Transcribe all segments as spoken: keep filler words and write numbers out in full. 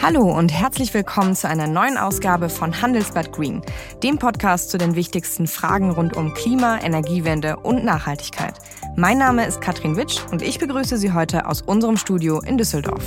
Hallo und herzlich willkommen zu einer neuen Ausgabe von Handelsblatt Green, dem Podcast zu den wichtigsten Fragen rund um Klima, Energiewende und Nachhaltigkeit. Mein Name ist Katrin Witsch und ich begrüße Sie heute aus unserem Studio in Düsseldorf.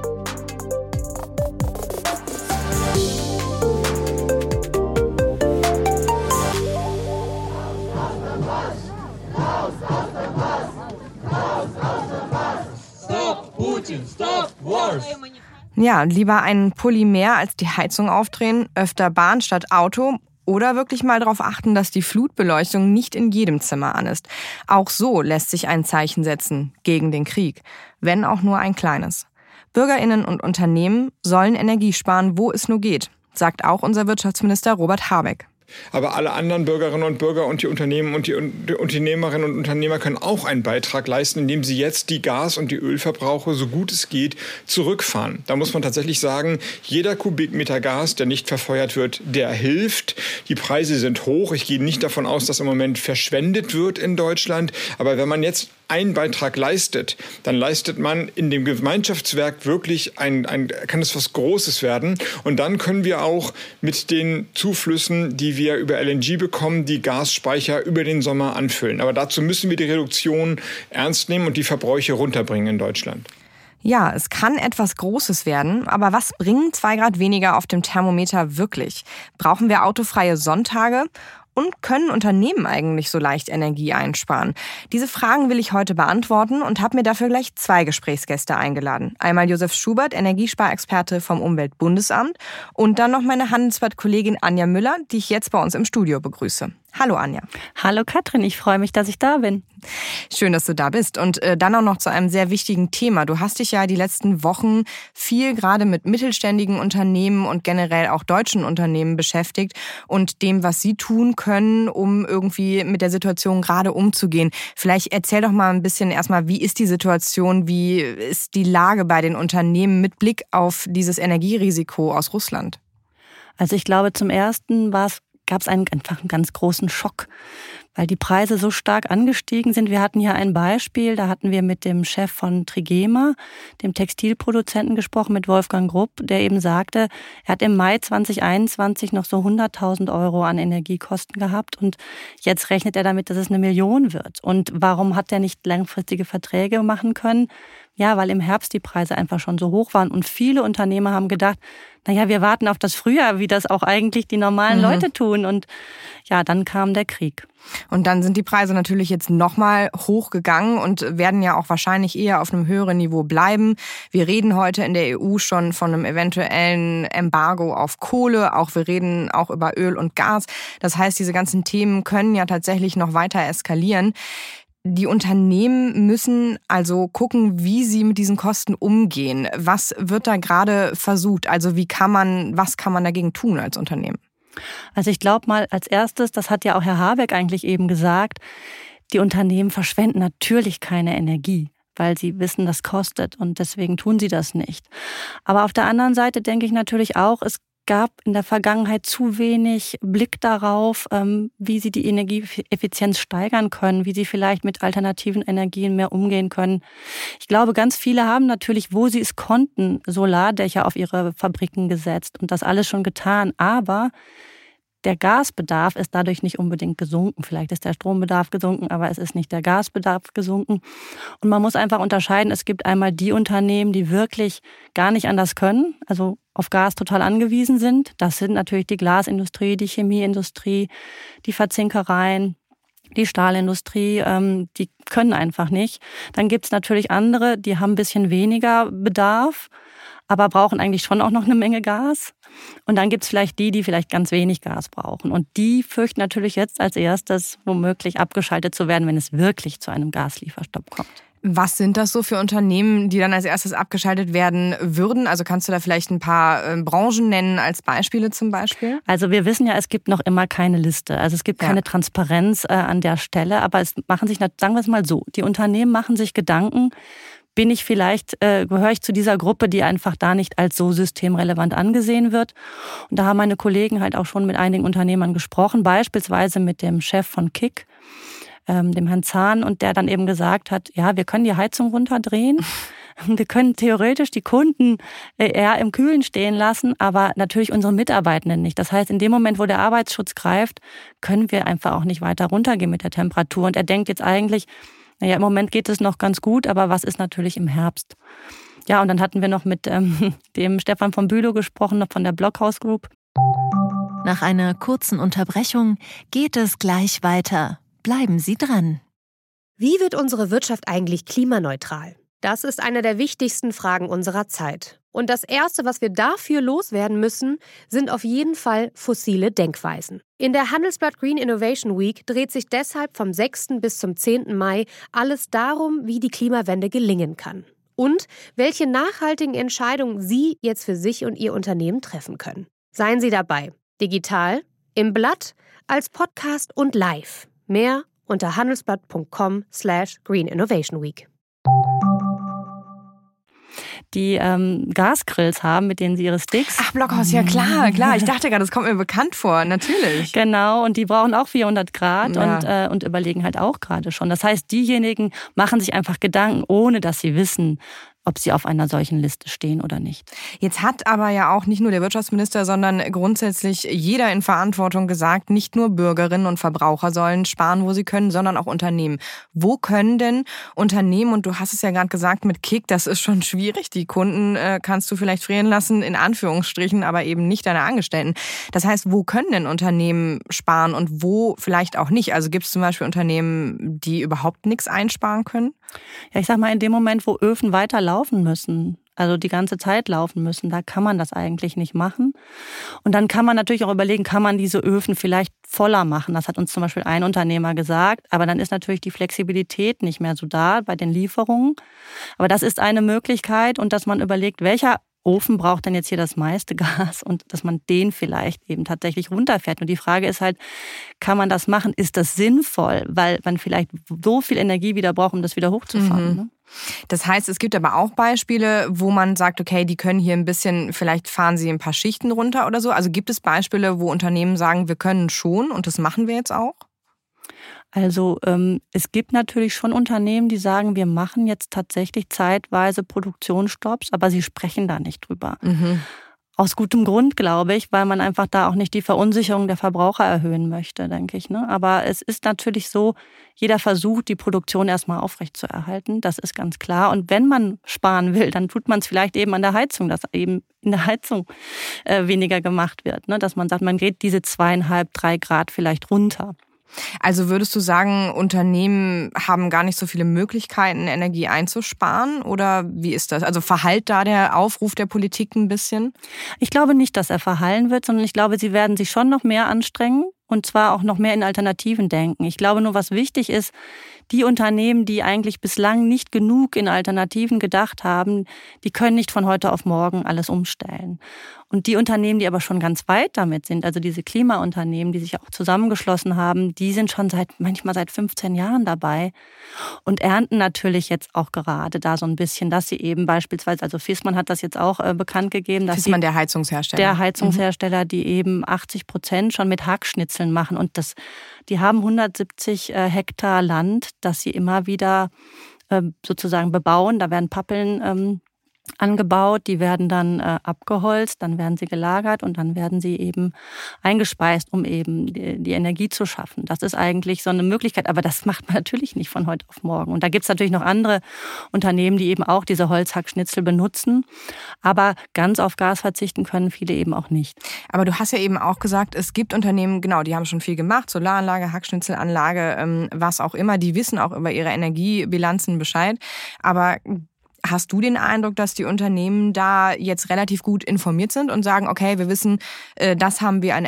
Stop Putin, stop wars! Ja, lieber einen Pulli mehr als die Heizung aufdrehen, öfter Bahn statt Auto oder wirklich mal darauf achten, dass die Flutbeleuchtung nicht in jedem Zimmer an ist. Auch so lässt sich ein Zeichen setzen gegen den Krieg, wenn auch nur ein kleines. BürgerInnen und Unternehmen sollen Energie sparen, wo es nur geht, sagt auch unser Wirtschaftsminister Robert Habeck. Aber alle anderen Bürgerinnen und Bürger und die Unternehmen und die Unternehmerinnen und Unternehmer können auch einen Beitrag leisten, indem sie jetzt die Gas- und die Ölverbrauche, so gut es geht, zurückfahren. Da muss man tatsächlich sagen, jeder Kubikmeter Gas, der nicht verfeuert wird, der hilft. Die Preise sind hoch. Ich gehe nicht davon aus, dass im Moment verschwendet wird in Deutschland. Aber wenn man jetzt einen Beitrag leistet, dann leistet man in dem Gemeinschaftswerk wirklich ein, ein, kann es was Großes werden. Und dann können wir auch mit den Zuflüssen, die wir über L N G bekommen, die Gasspeicher über den Sommer anfüllen. Aber dazu müssen wir die Reduktion ernst nehmen und die Verbräuche runterbringen in Deutschland. Ja, es kann etwas Großes werden, aber was bringen zwei Grad weniger auf dem Thermometer wirklich? Brauchen wir autofreie Sonntage? Und können Unternehmen eigentlich so leicht Energie einsparen? Diese Fragen will ich heute beantworten und habe mir dafür gleich zwei Gesprächsgäste eingeladen. Einmal Josef Schubert, Energiesparexperte vom Umweltbundesamt und dann noch meine Handelsblatt-Kollegin Anja Müller, die ich jetzt bei uns im Studio begrüße. Hallo Anja. Hallo Katrin, ich freue mich, dass ich da bin. Schön, dass du da bist. Und äh, dann auch noch zu einem sehr wichtigen Thema. Du hast dich ja die letzten Wochen viel gerade mit mittelständigen Unternehmen und generell auch deutschen Unternehmen beschäftigt und dem, was sie tun können, um irgendwie mit der Situation gerade umzugehen. Vielleicht erzähl doch mal ein bisschen erstmal, wie ist die Situation, wie ist die Lage bei den Unternehmen mit Blick auf dieses Energierisiko aus Russland? Also ich glaube, zum Ersten war es gab es einen, einfach einen ganz großen Schock, weil die Preise so stark angestiegen sind. Wir hatten hier ein Beispiel, da hatten wir mit dem Chef von Trigema, dem Textilproduzenten, gesprochen, mit Wolfgang Grupp, der eben sagte, er hat im Mai zwanzig einundzwanzig noch so hunderttausend Euro an Energiekosten gehabt und jetzt rechnet er damit, dass es eine Million wird. Und warum hat er nicht langfristige Verträge machen können? Ja, weil im Herbst die Preise einfach schon so hoch waren und viele Unternehmer haben gedacht, naja, wir warten auf das Frühjahr, wie das auch eigentlich die normalen mhm. Leute tun. Und ja, dann kam der Krieg. Und dann sind die Preise natürlich jetzt nochmal hochgegangen und werden ja auch wahrscheinlich eher auf einem höheren Niveau bleiben. Wir reden heute in der E U schon von einem eventuellen Embargo auf Kohle. Auch wir reden auch über Öl und Gas. Das heißt, diese ganzen Themen können ja tatsächlich noch weiter eskalieren. Die Unternehmen müssen also gucken, wie sie mit diesen Kosten umgehen. Was wird da gerade versucht? Also wie kann man, was kann man dagegen tun als Unternehmen? Also ich glaube mal als erstes, das hat ja auch Herr Habeck eigentlich eben gesagt, die Unternehmen verschwenden natürlich keine Energie, weil sie wissen, das kostet und deswegen tun sie das nicht. Aber auf der anderen Seite denke ich natürlich auch, es gab in der Vergangenheit zu wenig Blick darauf, wie sie die Energieeffizienz steigern können, wie sie vielleicht mit alternativen Energien mehr umgehen können. Ich glaube, ganz viele haben natürlich, wo sie es konnten, Solardächer auf ihre Fabriken gesetzt und das alles schon getan. Aber der Gasbedarf ist dadurch nicht unbedingt gesunken. Vielleicht ist der Strombedarf gesunken, aber es ist nicht der Gasbedarf gesunken. Und man muss einfach unterscheiden, es gibt einmal die Unternehmen, die wirklich gar nicht anders können, also auf Gas total angewiesen sind. Das sind natürlich die Glasindustrie, die Chemieindustrie, die Verzinkereien, die Stahlindustrie, ähm, die können einfach nicht. Dann gibt's natürlich andere, die haben ein bisschen weniger Bedarf, aber brauchen eigentlich schon auch noch eine Menge Gas. Und dann gibt's vielleicht die, die vielleicht ganz wenig Gas brauchen. Und die fürchten natürlich jetzt als erstes, womöglich abgeschaltet zu werden, wenn es wirklich zu einem Gaslieferstopp kommt. Was sind das so für Unternehmen, die dann als erstes abgeschaltet werden würden? Also kannst du da vielleicht ein paar äh, Branchen nennen als Beispiele zum Beispiel? Also wir wissen ja, es gibt noch immer keine Liste. Also es gibt keine ja. Transparenz äh, an der Stelle. Aber es machen sich, sagen wir es mal so, die Unternehmen machen sich Gedanken, bin ich vielleicht, äh, gehöre ich zu dieser Gruppe, die einfach da nicht als so systemrelevant angesehen wird. Und da haben meine Kollegen halt auch schon mit einigen Unternehmern gesprochen, beispielsweise mit dem Chef von Kick, ähm, dem Herrn Zahn, und der dann eben gesagt hat, ja, wir können die Heizung runterdrehen, Wir können theoretisch die Kunden eher im Kühlen stehen lassen, aber natürlich unsere Mitarbeitenden nicht. Das heißt, in dem Moment, wo der Arbeitsschutz greift, können wir einfach auch nicht weiter runtergehen mit der Temperatur. Und er denkt jetzt eigentlich, naja, im Moment geht es noch ganz gut, aber was ist natürlich im Herbst? Ja, und dann hatten wir noch mit ähm, dem Stefan von Bülow gesprochen, noch von der Blockhaus Group. Nach einer kurzen Unterbrechung geht es gleich weiter. Bleiben Sie dran. Wie wird unsere Wirtschaft eigentlich klimaneutral? Das ist eine der wichtigsten Fragen unserer Zeit. Und das Erste, was wir dafür loswerden müssen, sind auf jeden Fall fossile Denkweisen. In der Handelsblatt Green Innovation Week dreht sich deshalb vom sechsten bis zum zehnten Mai alles darum, wie die Klimawende gelingen kann. Und welche nachhaltigen Entscheidungen Sie jetzt für sich und Ihr Unternehmen treffen können. Seien Sie dabei. Digital, im Blatt, als Podcast und live. Mehr unter handelsblatt punkt com slash green innovation week. Die ähm, Gasgrills haben, mit denen sie ihre Sticks... Ach, Blockhaus, ja klar, klar. Ich dachte gerade, das kommt mir bekannt vor, natürlich. Genau, und die brauchen auch vierhundert Grad ja. und, äh, und überlegen halt auch gerade schon. Das heißt, diejenigen machen sich einfach Gedanken, ohne dass sie wissen, ob sie auf einer solchen Liste stehen oder nicht. Jetzt hat aber ja auch nicht nur der Wirtschaftsminister, sondern grundsätzlich jeder in Verantwortung gesagt, nicht nur Bürgerinnen und Verbraucher sollen sparen, wo sie können, sondern auch Unternehmen. Wo können denn Unternehmen, und du hast es ja gerade gesagt mit Kick, das ist schon schwierig, die Kunden äh, kannst du vielleicht frieren lassen, in Anführungsstrichen, aber eben nicht deine Angestellten. Das heißt, wo können denn Unternehmen sparen und wo vielleicht auch nicht? Also gibt es zum Beispiel Unternehmen, die überhaupt nichts einsparen können? Ja, ich sag mal, in dem Moment, wo Öfen weiterlaufen müssen, also die ganze Zeit laufen müssen, da kann man das eigentlich nicht machen. Und dann kann man natürlich auch überlegen, kann man diese Öfen vielleicht voller machen? Das hat uns zum Beispiel ein Unternehmer gesagt. Aber dann ist natürlich die Flexibilität nicht mehr so da bei den Lieferungen. Aber das ist eine Möglichkeit, und dass man überlegt, welcher Ofen braucht denn jetzt hier das meiste Gas, und dass man den vielleicht eben tatsächlich runterfährt. Und die Frage ist halt, kann man das machen? Ist das sinnvoll? Weil man vielleicht so viel Energie wieder braucht, um das wieder hochzufahren. Mhm. Ne? Das heißt, es gibt aber auch Beispiele, wo man sagt, okay, die können hier ein bisschen, vielleicht fahren sie ein paar Schichten runter oder so. Also gibt es Beispiele, wo Unternehmen sagen, wir können schon und das machen wir jetzt auch? Also ähm, es gibt natürlich schon Unternehmen, die sagen, wir machen jetzt tatsächlich zeitweise Produktionsstopps, aber sie sprechen da nicht drüber. Mhm. Aus gutem Grund, glaube ich, weil man einfach da auch nicht die Verunsicherung der Verbraucher erhöhen möchte, denke ich. Ne? Aber es ist natürlich so, jeder versucht, die Produktion erstmal aufrechtzuerhalten. Das ist ganz klar. Und wenn man sparen will, dann tut man es vielleicht eben an der Heizung, dass eben in der Heizung äh, weniger gemacht wird. Ne? Dass man sagt, man geht diese zweieinhalb, drei Grad vielleicht runter. Also würdest du sagen, Unternehmen haben gar nicht so viele Möglichkeiten, Energie einzusparen? Oder wie ist das? Also verhallt da der Aufruf der Politik ein bisschen? Ich glaube nicht, dass er verhallen wird, sondern ich glaube, sie werden sich schon noch mehr anstrengen. Und zwar auch noch mehr in Alternativen denken. Ich glaube nur, was wichtig ist, die Unternehmen, die eigentlich bislang nicht genug in Alternativen gedacht haben, die können nicht von heute auf morgen alles umstellen. Und die Unternehmen, die aber schon ganz weit damit sind, also diese Klimaunternehmen, die sich auch zusammengeschlossen haben, die sind schon seit manchmal seit fünfzehn Jahren dabei und ernten natürlich jetzt auch gerade da so ein bisschen, dass sie eben beispielsweise, also Viessmann hat das jetzt auch äh, bekannt gegeben, dass Viessmann, die, der Heizungshersteller. Der Heizungshersteller, die eben achtzig Prozent schon mit Hackschnitzeln machen. Und das, die haben hundertsiebzig äh, Hektar Land, das sie immer wieder äh, sozusagen bebauen. Da werden Pappeln ähm, angebaut, die werden dann äh, abgeholzt, dann werden sie gelagert und dann werden sie eben eingespeist, um eben die, die Energie zu schaffen. Das ist eigentlich so eine Möglichkeit, aber das macht man natürlich nicht von heute auf morgen. Und da gibt es natürlich noch andere Unternehmen, die eben auch diese Holzhackschnitzel benutzen, aber ganz auf Gas verzichten können viele eben auch nicht. Aber du hast ja eben auch gesagt, es gibt Unternehmen, genau, die haben schon viel gemacht, Solaranlage, Hackschnitzelanlage, ähm, was auch immer, die wissen auch über ihre Energiebilanzen Bescheid, aber hast du den Eindruck, dass die Unternehmen da jetzt relativ gut informiert sind und sagen, okay, wir wissen, das haben wir an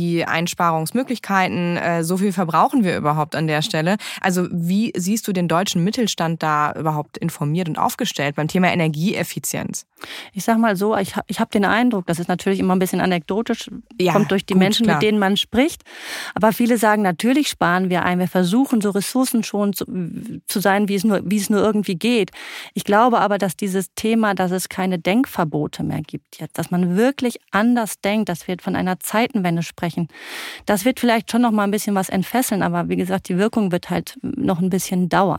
Energieeinsparungsmöglichkeiten, so viel verbrauchen wir überhaupt an der Stelle? Also wie siehst du den deutschen Mittelstand da überhaupt informiert und aufgestellt beim Thema Energieeffizienz? Ich sag mal so, ich, ich habe den Eindruck, das ist natürlich immer ein bisschen anekdotisch, ja, kommt durch die gut, Menschen, klar. mit denen man spricht. Aber viele sagen, natürlich sparen wir ein, wir versuchen so ressourcenschonend zu, zu sein, wie es nur, wie es nur irgendwie geht. Ich glaube aber, dass dieses Thema, dass es keine Denkverbote mehr gibt jetzt, dass man wirklich anders denkt, dass wir von einer Zeitenwende sprechen, das wird vielleicht schon noch mal ein bisschen was entfesseln, aber wie gesagt, die Wirkung wird halt noch ein bisschen dauern.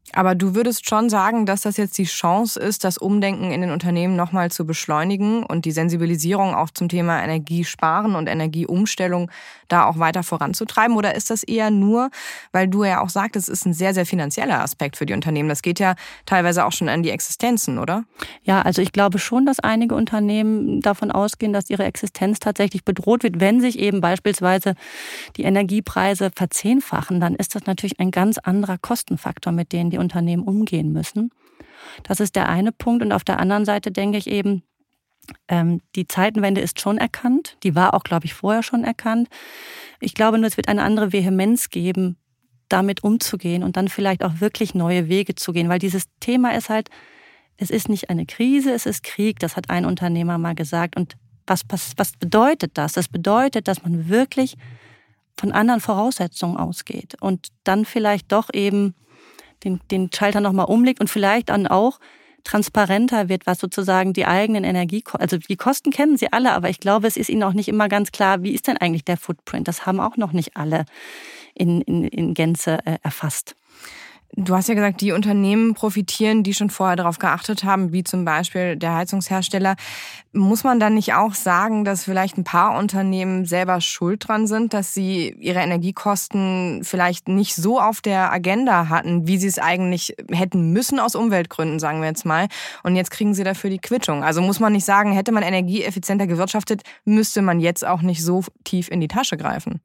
Aber du würdest schon sagen, dass das jetzt die Chance ist, das Umdenken in den Unternehmen nochmal zu beschleunigen und die Sensibilisierung auch zum Thema Energiesparen und Energieumstellung da auch weiter voranzutreiben? Oder ist das eher nur, weil du ja auch sagtest, es ist ein sehr, sehr finanzieller Aspekt für die Unternehmen. Das geht ja teilweise auch schon an die Existenzen, oder? Ja, also ich glaube schon, dass einige Unternehmen davon ausgehen, dass ihre Existenz tatsächlich bedroht wird. Wenn sich eben beispielsweise die Energiepreise verzehnfachen, dann ist das natürlich ein ganz anderer Kostenfaktor, mit dem die Unternehmen umgehen müssen. Das ist der eine Punkt. Und auf der anderen Seite denke ich eben, ähm, die Zeitenwende ist schon erkannt. Die war auch, glaube ich, vorher schon erkannt. Ich glaube nur, es wird eine andere Vehemenz geben, damit umzugehen und dann vielleicht auch wirklich neue Wege zu gehen. Weil dieses Thema ist halt, es ist nicht eine Krise, es ist Krieg. Das hat ein Unternehmer mal gesagt. Und was, was, was bedeutet das? Das bedeutet, dass man wirklich von anderen Voraussetzungen ausgeht und dann vielleicht doch eben den, den Schalter nochmal umlegt und vielleicht dann auch transparenter wird, was sozusagen die eigenen Energiekosten, also die Kosten kennen sie alle, aber ich glaube, es ist ihnen auch nicht immer ganz klar, wie ist denn eigentlich der Footprint? Das haben auch noch nicht alle in, in, in Gänze äh, erfasst. Du hast ja gesagt, die Unternehmen profitieren, die schon vorher darauf geachtet haben, wie zum Beispiel der Heizungshersteller. Muss man dann nicht auch sagen, dass vielleicht ein paar Unternehmen selber schuld dran sind, dass sie ihre Energiekosten vielleicht nicht so auf der Agenda hatten, wie sie es eigentlich hätten müssen aus Umweltgründen, sagen wir jetzt mal. Und jetzt kriegen sie dafür die Quittung. Also muss man nicht sagen, hätte man energieeffizienter gewirtschaftet, müsste man jetzt auch nicht so tief in die Tasche greifen.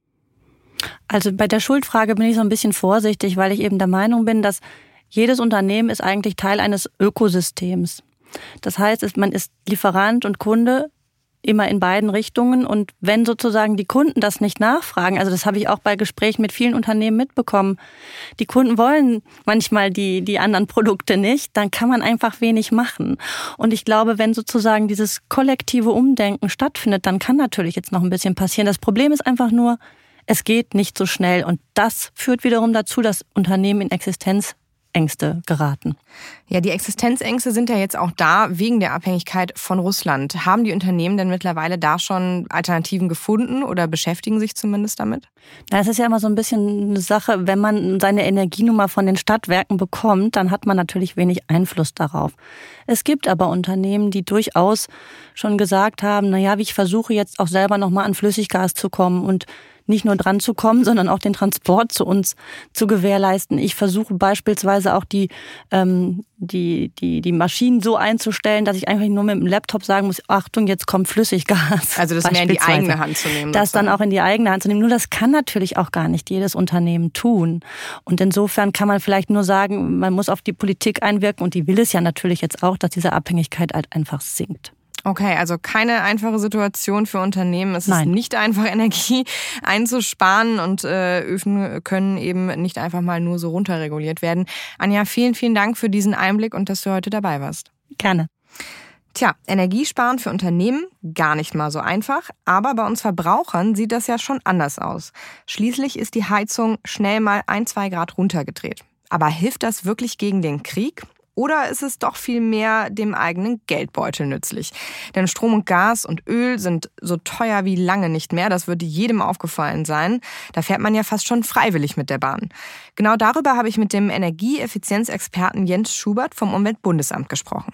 Also bei der Schuldfrage bin ich so ein bisschen vorsichtig, weil ich eben der Meinung bin, dass jedes Unternehmen ist eigentlich Teil eines Ökosystems. Das heißt, man ist Lieferant und Kunde immer in beiden Richtungen. Und wenn sozusagen die Kunden das nicht nachfragen, also das habe ich auch bei Gesprächen mit vielen Unternehmen mitbekommen, die Kunden wollen manchmal die, die anderen Produkte nicht, dann kann man einfach wenig machen. Und ich glaube, wenn sozusagen dieses kollektive Umdenken stattfindet, dann kann natürlich jetzt noch ein bisschen passieren. Das Problem ist einfach nur, es geht nicht so schnell und das führt wiederum dazu, dass Unternehmen in Existenzängste geraten. Ja, die Existenzängste sind ja jetzt auch da wegen der Abhängigkeit von Russland. Haben die Unternehmen denn mittlerweile da schon Alternativen gefunden oder beschäftigen sich zumindest damit? Na, es ist ja immer so ein bisschen eine Sache, wenn man seine Energienummer von den Stadtwerken bekommt, dann hat man natürlich wenig Einfluss darauf. Es gibt aber Unternehmen, die durchaus schon gesagt haben, na ja, ich versuche jetzt auch selber nochmal an Flüssiggas zu kommen und nicht nur dran zu kommen, sondern auch den Transport zu uns zu gewährleisten. Ich versuche beispielsweise auch die, ähm, die, die, die Maschinen so einzustellen, dass ich einfach nur mit dem Laptop sagen muss, Achtung, jetzt kommt Flüssiggas. Also das mehr in die eigene Hand zu nehmen. Das dann auch in die eigene Hand zu nehmen. Nur das kann natürlich auch gar nicht jedes Unternehmen tun. Und insofern kann man vielleicht nur sagen, man muss auf die Politik einwirken und die will es ja natürlich jetzt auch, dass diese Abhängigkeit halt einfach sinkt. Okay, also keine einfache Situation für Unternehmen. Es Nein. ist nicht einfach, Energie einzusparen und äh, Öfen können eben nicht einfach mal nur so runterreguliert werden. Anja, vielen, vielen Dank für diesen Einblick und dass du heute dabei warst. Gerne. Tja, Energiesparen für Unternehmen gar nicht mal so einfach, aber bei uns Verbrauchern sieht das ja schon anders aus. Schließlich ist die Heizung schnell mal ein, zwei Grad runtergedreht. Aber hilft das wirklich gegen den Krieg? Oder ist es doch viel mehr dem eigenen Geldbeutel nützlich? Denn Strom und Gas und Öl sind so teuer wie lange nicht mehr. Das würde jedem aufgefallen sein. Da fährt man ja fast schon freiwillig mit der Bahn. Genau darüber habe ich mit dem Energieeffizienzexperten Jens Schubert vom Umweltbundesamt gesprochen.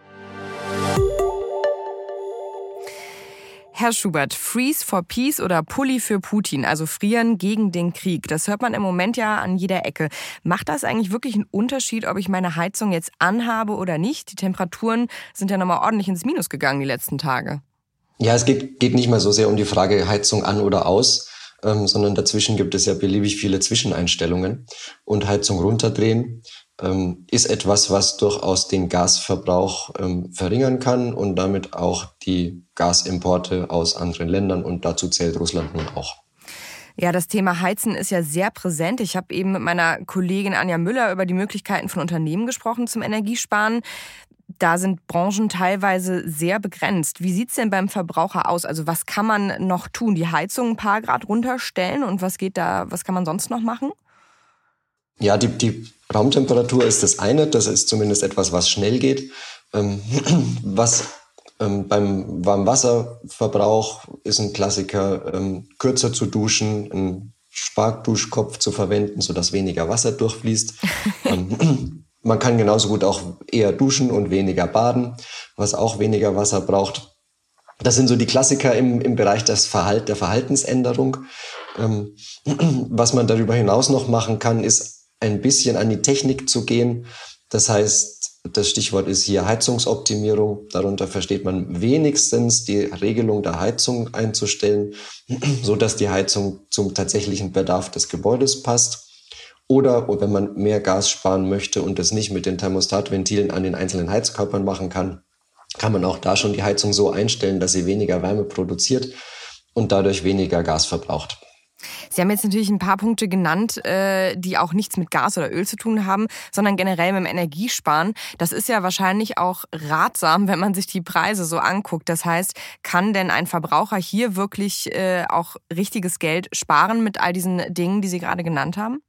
Herr Schubert, Freeze for Peace oder Pulli für Putin, also frieren gegen den Krieg. Das hört man im Moment ja an jeder Ecke. Macht das eigentlich wirklich einen Unterschied, ob ich meine Heizung jetzt anhabe oder nicht? Die Temperaturen sind ja nochmal ordentlich ins Minus gegangen die letzten Tage. Ja, es geht, geht nicht mal so sehr um die Frage Heizung an oder aus, ähm, sondern dazwischen gibt es ja beliebig viele Zwischeneinstellungen. Und Heizung runterdrehen ähm, ist etwas, was durchaus den Gasverbrauch ähm, verringern kann und damit auch die Gasimporte aus anderen Ländern, und dazu zählt Russland nun auch. Ja, das Thema Heizen ist ja sehr präsent. Ich habe eben mit meiner Kollegin Anja Müller über die Möglichkeiten von Unternehmen gesprochen zum Energiesparen. Da sind Branchen teilweise sehr begrenzt. Wie sieht's denn beim Verbraucher aus? Also was kann man noch tun? Die Heizung ein paar Grad runterstellen und was geht da, was kann man sonst noch machen? Ja, die, die Raumtemperatur ist das eine. Das ist zumindest etwas, was schnell geht. Ähm, was ähm, beim Warmwasserverbrauch ist ein Klassiker, ähm, kürzer zu duschen, ein Sparduschkopf zu verwenden, sodass weniger Wasser durchfließt. ähm, man kann genauso gut auch eher duschen und weniger baden, was auch weniger Wasser braucht. Das sind so die Klassiker im, im Bereich des Verhalt, der Verhaltensänderung. Ähm, was man darüber hinaus noch machen kann, ist ein bisschen an die Technik zu gehen. Das heißt, das Stichwort ist hier Heizungsoptimierung. Darunter versteht man wenigstens die Regelung der Heizung einzustellen, so dass die Heizung zum tatsächlichen Bedarf des Gebäudes passt. Oder wenn man mehr Gas sparen möchte und es nicht mit den Thermostatventilen an den einzelnen Heizkörpern machen kann, kann man auch da schon die Heizung so einstellen, dass sie weniger Wärme produziert und dadurch weniger Gas verbraucht. Sie haben jetzt natürlich ein paar Punkte genannt, die auch nichts mit Gas oder Öl zu tun haben, sondern generell mit dem Energiesparen. Das ist ja wahrscheinlich auch ratsam, wenn man sich die Preise so anguckt. Das heißt, kann denn ein Verbraucher hier wirklich auch richtiges Geld sparen mit all diesen Dingen, die Sie gerade genannt haben?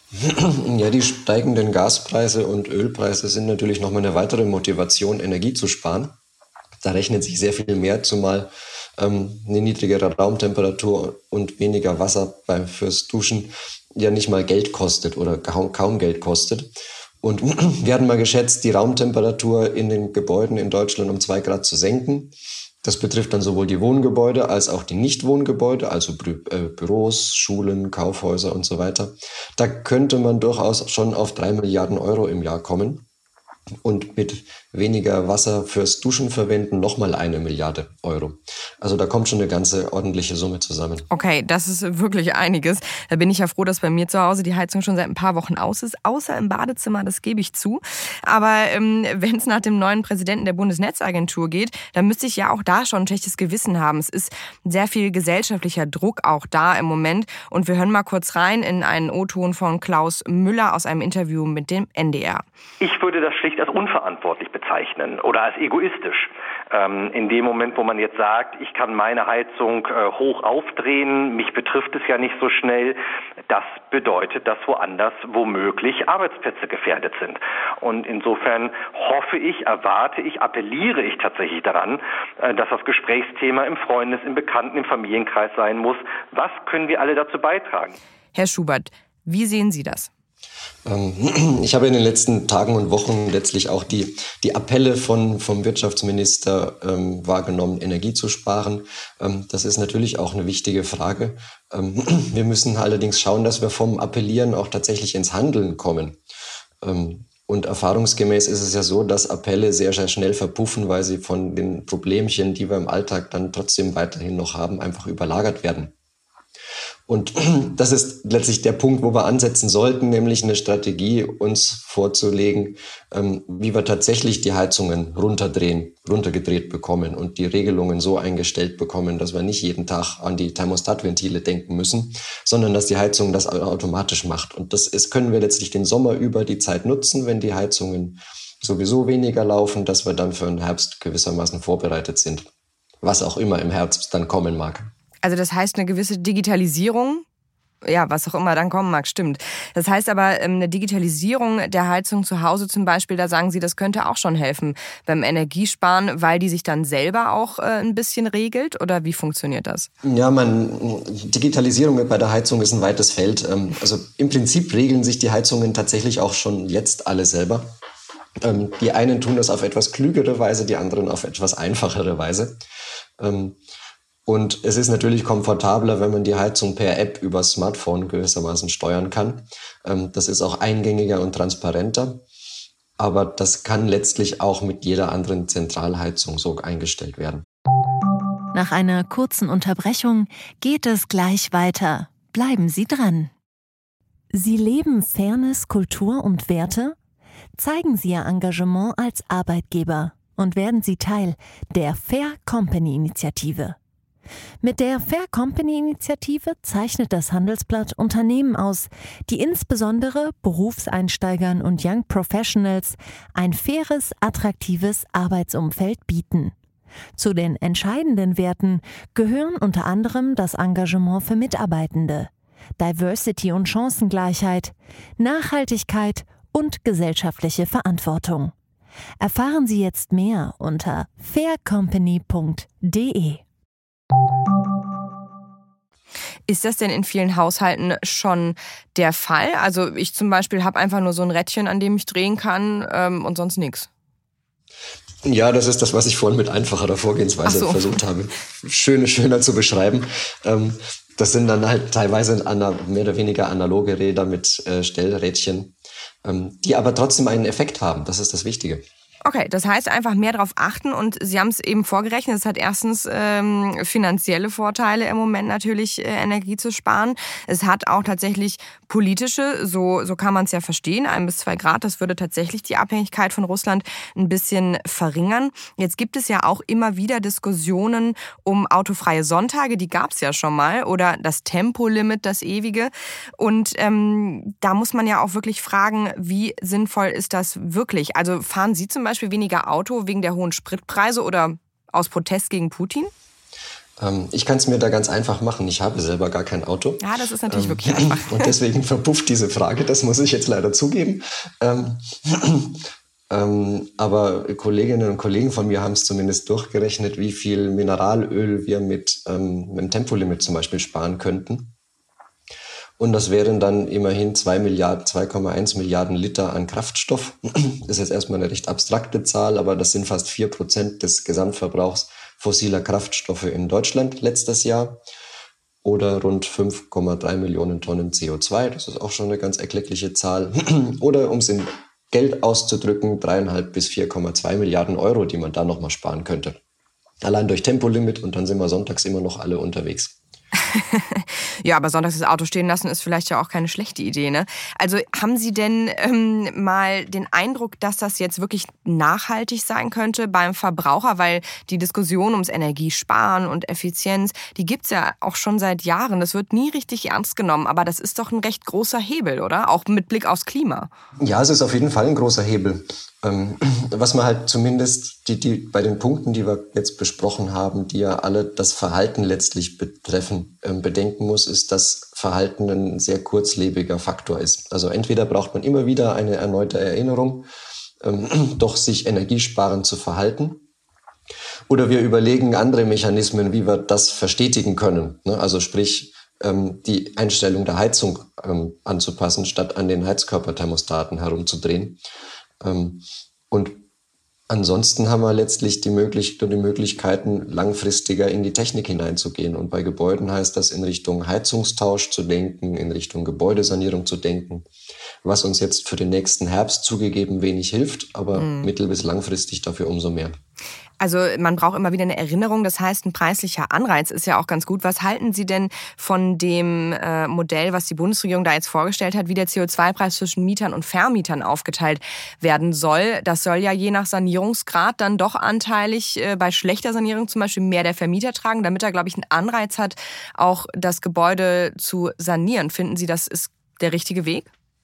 Ja, die steigenden Gaspreise und Ölpreise sind natürlich nochmal eine weitere Motivation, Energie zu sparen. Da rechnet sich sehr viel mehr, zumal ähm, eine niedrigere Raumtemperatur und weniger Wasser beim, fürs Duschen ja nicht mal Geld kostet oder kaum, kaum Geld kostet. Und wir hatten mal geschätzt, die Raumtemperatur in den Gebäuden in Deutschland um zwei Grad zu senken. Das betrifft dann sowohl die Wohngebäude als auch die Nichtwohngebäude, also Bü- äh, Büros, Schulen, Kaufhäuser und so weiter. Da könnte man durchaus schon auf drei Milliarden Euro im Jahr kommen. Und mit weniger Wasser fürs Duschen verwenden nochmal eine Milliarde Euro. Also da kommt schon eine ganze ordentliche Summe zusammen. Okay, das ist wirklich einiges. Da bin ich ja froh, dass bei mir zu Hause die Heizung schon seit ein paar Wochen aus ist, außer im Badezimmer, das gebe ich zu. Aber ähm, wenn es nach dem neuen Präsidenten der Bundesnetzagentur geht, dann müsste ich ja auch da schon ein schlechtes Gewissen haben. Es ist sehr viel gesellschaftlicher Druck auch da im Moment. Und wir hören mal kurz rein in einen O-Ton von Klaus Müller aus einem Interview mit dem N D R. Ich würde das schlicht als unverantwortlich bezeichnen oder als egoistisch. Ähm, in dem Moment, wo man jetzt sagt, ich kann meine Heizung äh, hoch aufdrehen, mich betrifft es ja nicht so schnell, das bedeutet, dass woanders womöglich Arbeitsplätze gefährdet sind. Und insofern hoffe ich, erwarte ich, appelliere ich tatsächlich daran, äh, dass das Gesprächsthema im Freundes-, im Bekannten-, im Familienkreis sein muss. Was können wir alle dazu beitragen? Herr Schubert, wie sehen Sie das? Ich habe in den letzten Tagen und Wochen letztlich auch die, die Appelle von, vom Wirtschaftsminister ähm, wahrgenommen, Energie zu sparen. Ähm, das ist natürlich auch eine wichtige Frage. Ähm, wir müssen allerdings schauen, dass wir vom Appellieren auch tatsächlich ins Handeln kommen. Ähm, und erfahrungsgemäß ist es ja so, dass Appelle sehr, sehr schnell verpuffen, weil sie von den Problemchen, die wir im Alltag dann trotzdem weiterhin noch haben, einfach überlagert werden. Und das ist letztlich der Punkt, wo wir ansetzen sollten, nämlich eine Strategie uns vorzulegen, ähm, wie wir tatsächlich die Heizungen runterdrehen, runtergedreht bekommen und die Regelungen so eingestellt bekommen, dass wir nicht jeden Tag an die Thermostatventile denken müssen, sondern dass die Heizung das automatisch macht. Und das ist, können wir letztlich den Sommer über die Zeit nutzen, wenn die Heizungen sowieso weniger laufen, dass wir dann für den Herbst gewissermaßen vorbereitet sind, was auch immer im Herbst dann kommen mag. Also das heißt eine gewisse Digitalisierung, ja, was auch immer dann kommen mag, stimmt. Das heißt aber eine Digitalisierung der Heizung zu Hause zum Beispiel, da sagen Sie, das könnte auch schon helfen beim Energiesparen, weil die sich dann selber auch ein bisschen regelt, oder wie funktioniert das? Ja, man, Digitalisierung bei der Heizung ist ein weites Feld. Also im Prinzip regeln sich die Heizungen tatsächlich auch schon jetzt alle selber. Die einen tun das auf etwas klügere Weise, die anderen auf etwas einfachere Weise. Und es ist natürlich komfortabler, wenn man die Heizung per App über Smartphone gewissermaßen steuern kann. Das ist auch eingängiger und transparenter. Aber das kann letztlich auch mit jeder anderen Zentralheizung so eingestellt werden. Nach einer kurzen Unterbrechung geht es gleich weiter. Bleiben Sie dran. Sie leben Fairness, Kultur und Werte? Zeigen Sie Ihr Engagement als Arbeitgeber und werden Sie Teil der Fair Company Initiative. Mit der Fair Company Initiative zeichnet das Handelsblatt Unternehmen aus, die insbesondere Berufseinsteigern und Young Professionals ein faires, attraktives Arbeitsumfeld bieten. Zu den entscheidenden Werten gehören unter anderem das Engagement für Mitarbeitende, Diversity und Chancengleichheit, Nachhaltigkeit und gesellschaftliche Verantwortung. Erfahren Sie jetzt mehr unter fair company punkt de. Ist das denn in vielen Haushalten schon der Fall? Also ich zum Beispiel habe einfach nur so ein Rädchen, an dem ich drehen kann ähm, und sonst nichts. Ja, das ist das, was ich vorhin mit einfacherer Vorgehensweise so. versucht habe, schöner, schöner zu beschreiben. Ähm, das sind dann halt teilweise ana- mehr oder weniger analoge Räder mit äh, Stellrädchen, ähm, die aber trotzdem einen Effekt haben. Das ist das Wichtige. Okay, das heißt einfach mehr darauf achten und Sie haben es eben vorgerechnet, es hat erstens ähm, finanzielle Vorteile im Moment natürlich, äh, Energie zu sparen. Es hat auch tatsächlich politische, so, so kann man es ja verstehen, ein bis zwei Grad, das würde tatsächlich die Abhängigkeit von Russland ein bisschen verringern. Jetzt gibt es ja auch immer wieder Diskussionen um autofreie Sonntage, die gab es ja schon mal, oder das Tempolimit, das ewige. Und ähm, da muss man ja auch wirklich fragen, wie sinnvoll ist das wirklich? Also fahren Sie zum Beispiel Beispiel weniger Auto wegen der hohen Spritpreise oder aus Protest gegen Putin? Ähm, ich kann es mir da ganz einfach machen. Ich habe selber gar kein Auto. Ja, das ist natürlich ähm, wirklich einfach. Und deswegen verpufft diese Frage, das muss ich jetzt leider zugeben. Ähm, ähm, aber Kolleginnen und Kollegen von mir haben es zumindest durchgerechnet, wie viel Mineralöl wir mit, ähm, mit dem Tempolimit zum Beispiel sparen könnten. Und das wären dann immerhin zwei Milliarden, zwei Komma eins Milliarden Liter an Kraftstoff. Das ist jetzt erstmal eine recht abstrakte Zahl, aber das sind fast vier Prozent des Gesamtverbrauchs fossiler Kraftstoffe in Deutschland letztes Jahr. Oder rund fünf Komma drei Millionen Tonnen C O zwei. Das ist auch schon eine ganz erkleckliche Zahl. Oder um es in Geld auszudrücken, dreieinhalb bis vier Komma zwei Milliarden Euro, die man da nochmal sparen könnte. Allein durch Tempolimit, und dann sind wir sonntags immer noch alle unterwegs. Ja, aber sonntags das Auto stehen lassen ist vielleicht ja auch keine schlechte Idee, ne? Also haben Sie denn ähm, mal den Eindruck, dass das jetzt wirklich nachhaltig sein könnte beim Verbraucher? Weil die Diskussion ums Energiesparen und Effizienz, die gibt's ja auch schon seit Jahren. Das wird nie richtig ernst genommen, aber das ist doch ein recht großer Hebel, oder? Auch mit Blick aufs Klima. Ja, es ist auf jeden Fall ein großer Hebel. Ähm, was man halt zumindest die, die, bei den Punkten, die wir jetzt besprochen haben, die ja alle das Verhalten letztlich betreffen, ähm, bedenken muss, ist, dass Verhalten ein sehr kurzlebiger Faktor ist. Also entweder braucht man immer wieder eine erneute Erinnerung, ähm, doch sich energiesparend zu verhalten, oder wir überlegen andere Mechanismen, wie wir das verstetigen können. Ne? Also sprich, ähm, die Einstellung der Heizung ähm, anzupassen, statt an den Heizkörperthermostaten herumzudrehen. Ähm, und ansonsten haben wir letztlich die, möglich- die Möglichkeiten, langfristiger in die Technik hineinzugehen. Und bei Gebäuden heißt das, in Richtung Heizungstausch zu denken, in Richtung Gebäudesanierung zu denken, was uns jetzt für den nächsten Herbst zugegeben wenig hilft, aber mhm. mittel- bis langfristig dafür umso mehr. Also man braucht immer wieder eine Erinnerung, das heißt, ein preislicher Anreiz ist ja auch ganz gut. Was halten Sie denn von dem äh, Modell, was die Bundesregierung da jetzt vorgestellt hat, wie der C O zwei Preis zwischen Mietern und Vermietern aufgeteilt werden soll? Das soll ja je nach Sanierungsgrad dann doch anteilig äh, bei schlechter Sanierung zum Beispiel mehr der Vermieter tragen, damit er, glaube ich, einen Anreiz hat, auch das Gebäude zu sanieren. Finden Sie, das ist der richtige Weg?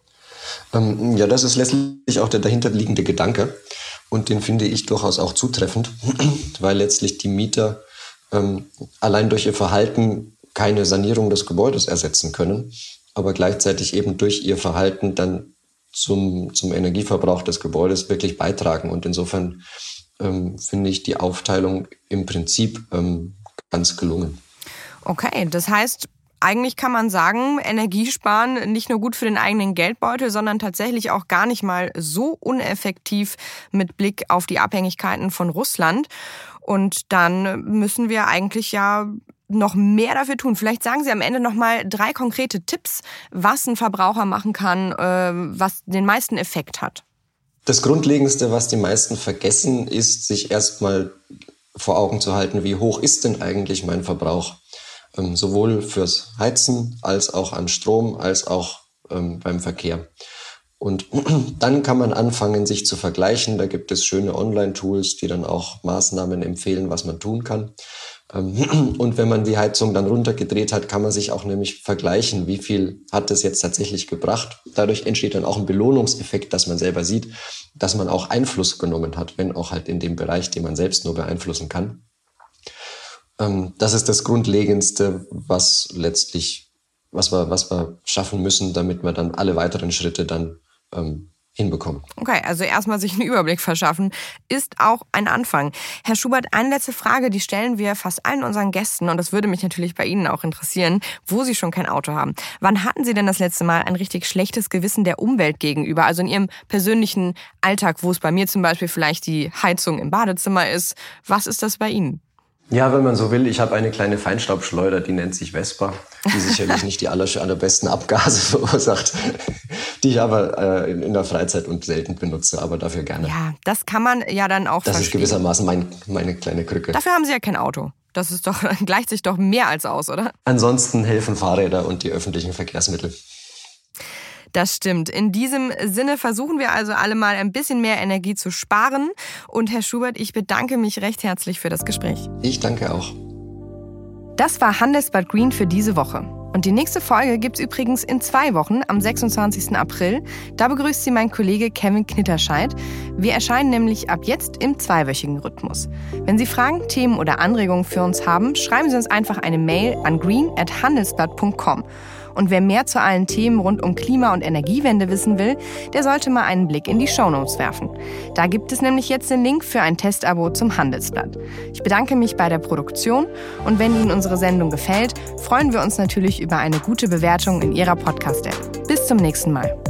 Ähm, ja, das ist letztlich auch der dahinterliegende Gedanke. Und den finde ich durchaus auch zutreffend, weil letztlich die Mieter ähm, allein durch ihr Verhalten keine Sanierung des Gebäudes ersetzen können, aber gleichzeitig eben durch ihr Verhalten dann zum, zum Energieverbrauch des Gebäudes wirklich beitragen. Und insofern ähm, finde ich die Aufteilung im Prinzip ähm, ganz gelungen. Okay, das heißt, eigentlich kann man sagen, Energiesparen nicht nur gut für den eigenen Geldbeutel, sondern tatsächlich auch gar nicht mal so uneffektiv mit Blick auf die Abhängigkeiten von Russland. Und dann müssen wir eigentlich ja noch mehr dafür tun. Vielleicht sagen Sie am Ende noch mal drei konkrete Tipps, was ein Verbraucher machen kann, was den meisten Effekt hat. Das Grundlegendste, was die meisten vergessen, ist, sich erstmal vor Augen zu halten, wie hoch ist denn eigentlich mein Verbrauch? Ähm, sowohl fürs Heizen als auch an Strom, als auch ähm, beim Verkehr. Und dann kann man anfangen, sich zu vergleichen. Da gibt es schöne Online-Tools, die dann auch Maßnahmen empfehlen, was man tun kann. Ähm, und wenn man die Heizung dann runtergedreht hat, kann man sich auch nämlich vergleichen, wie viel hat es jetzt tatsächlich gebracht. Dadurch entsteht dann auch ein Belohnungseffekt, dass man selber sieht, dass man auch Einfluss genommen hat, wenn auch halt in dem Bereich, den man selbst nur beeinflussen kann. Das ist das Grundlegendste, was letztlich, was wir, was wir schaffen müssen, damit wir dann alle weiteren Schritte dann ähm, hinbekommen. Okay, also erstmal sich einen Überblick verschaffen, ist auch ein Anfang. Herr Schubert, eine letzte Frage, die stellen wir fast allen unseren Gästen und das würde mich natürlich bei Ihnen auch interessieren, wo Sie schon kein Auto haben. Wann hatten Sie denn das letzte Mal ein richtig schlechtes Gewissen der Umwelt gegenüber? Also in Ihrem persönlichen Alltag, wo es bei mir zum Beispiel vielleicht die Heizung im Badezimmer ist. Was ist das bei Ihnen? Ja, wenn man so will, ich habe eine kleine Feinstaubschleuder, die nennt sich Vespa, die sicherlich nicht die aller, allerbesten Abgase verursacht, die ich aber äh, in der Freizeit und selten benutze, aber dafür gerne. Ja, das kann man ja dann auch Das verstehen. ist gewissermaßen mein, meine kleine Krücke. Dafür haben Sie ja kein Auto. Das ist doch, gleicht sich doch mehr als aus, oder? Ansonsten helfen Fahrräder und die öffentlichen Verkehrsmittel. Das stimmt. In diesem Sinne versuchen wir also alle mal ein bisschen mehr Energie zu sparen. Und Herr Schubert, ich bedanke mich recht herzlich für das Gespräch. Ich danke auch. Das war Handelsblatt Green für diese Woche. Und die nächste Folge gibt's übrigens in zwei Wochen, am sechsundzwanzigsten April. Da begrüßt Sie mein Kollege Kevin Knitterscheid. Wir erscheinen nämlich ab jetzt im zweiwöchigen Rhythmus. Wenn Sie Fragen, Themen oder Anregungen für uns haben, schreiben Sie uns einfach eine Mail an green at handelsblatt punkt com. Und wer mehr zu allen Themen rund um Klima- und Energiewende wissen will, der sollte mal einen Blick in die Shownotes werfen. Da gibt es nämlich jetzt den Link für ein Testabo zum Handelsblatt. Ich bedanke mich bei der Produktion und wenn Ihnen unsere Sendung gefällt, freuen wir uns natürlich über eine gute Bewertung in Ihrer Podcast-App. Bis zum nächsten Mal.